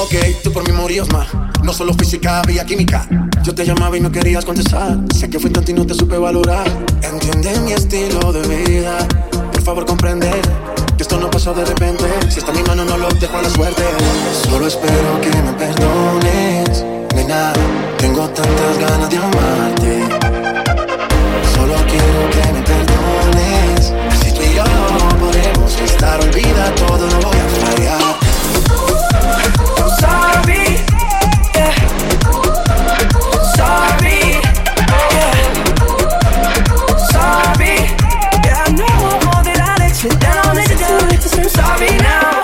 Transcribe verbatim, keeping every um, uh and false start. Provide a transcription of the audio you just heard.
Ok, tú por mí morías más. No solo física, había química. Yo te llamaba y no querías contestar. Sé que fui tanto y no te supe valorar. Entiende mi estilo de vida. Por favor, comprende que esto no pasó de repente. Si está en mi mano, no lo dejo a la suerte. Solo espero que me perdones. Nena, tengo tantas ganas de amarte.